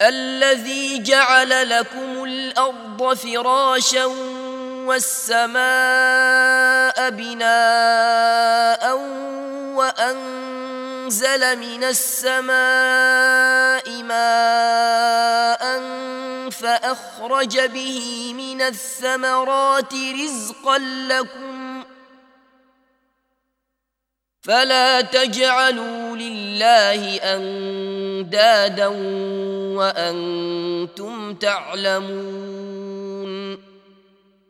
الذي جعل لكم الأرض فراشا والسماء بناء وأنزل من السماء ماء فأخرج به من الثمرات رزقا لكم فلا تجعلوا لله أندادا وأنتم تعلمون